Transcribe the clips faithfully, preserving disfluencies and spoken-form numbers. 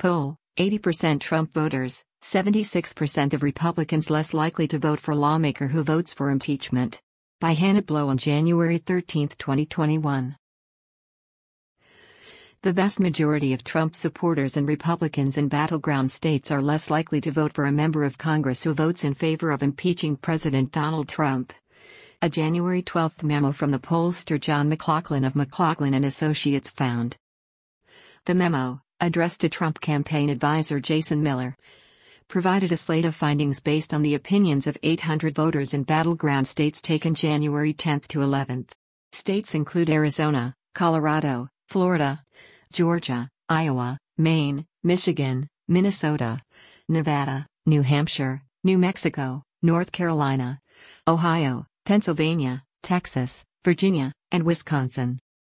Poll: eighty percent Trump voters, seventy-six percent of Republicans less likely to vote for lawmaker who votes for impeachment. By Hannah Blow on January thirteenth, twenty twenty-one. The vast majority of Trump supporters and Republicans in battleground states are less likely to vote for a member of Congress who votes in favor of impeaching President Donald Trump. A January twelfth memo from the pollster John McLaughlin of McLaughlin and Associates found. The memo, addressed to Trump campaign advisor Jason Miller, provided a slate of findings based on the opinions of eight hundred voters in battleground states taken January tenth to eleventh. States include Arizona, Colorado, Florida, Georgia, Iowa, Maine, Michigan, Minnesota, Nevada, New Hampshire, New Mexico, North Carolina, Ohio, Pennsylvania, Texas, Virginia, and Wisconsin.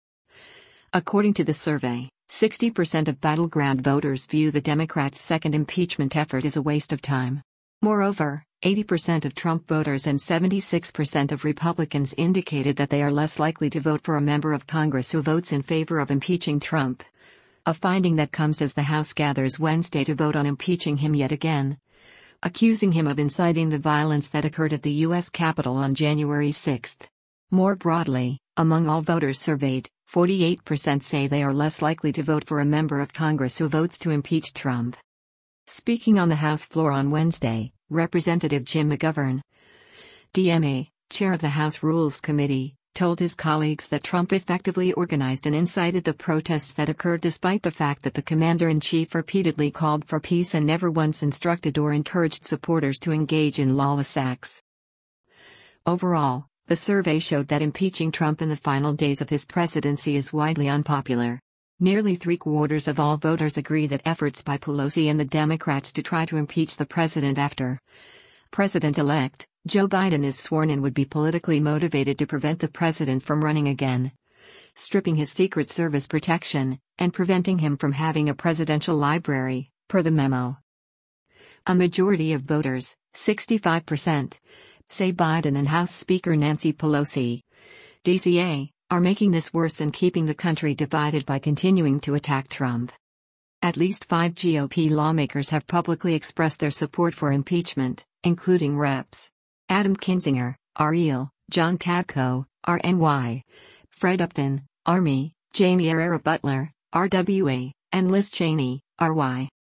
According to the survey, sixty percent of battleground voters view the Democrats' second impeachment effort as a waste of time. Moreover, eighty percent of Trump voters and seventy-six percent of Republicans indicated that they are less likely to vote for a member of Congress who votes in favor of impeaching Trump. A finding that comes as the House gathers Wednesday to vote on impeaching him yet again, accusing him of inciting the violence that occurred at the U S Capitol on January sixth. More broadly, among all voters surveyed, forty-eight percent say they are less likely to vote for a member of Congress who votes to impeach Trump. Speaking on the House floor on Wednesday, Representative Jim McGovern, D M A, chair of the House Rules Committee, told his colleagues that Trump effectively organized and incited the protests that occurred despite the fact that the commander-in-chief repeatedly called for peace and never once instructed or encouraged supporters to engage in lawless acts. Overall, the survey showed that impeaching Trump in the final days of his presidency is widely unpopular. Nearly three-quarters of all voters agree that efforts by Pelosi and the Democrats to try to impeach the president after President-elect Joe Biden is sworn in would be politically motivated to prevent the president from running again, stripping his Secret Service protection, and preventing him from having a presidential library, per the memo. A majority of voters, sixty-five percent, say Biden and House Speaker Nancy Pelosi, D C A, are making this worse and keeping the country divided by continuing to attack Trump. At least five G O P lawmakers have publicly expressed their support for impeachment, including Reps Adam Kinzinger, R E L, John Katko, R N Y, Fred Upton, Army, Jamie Herrera Butler, R W A, and Liz Cheney, R Y.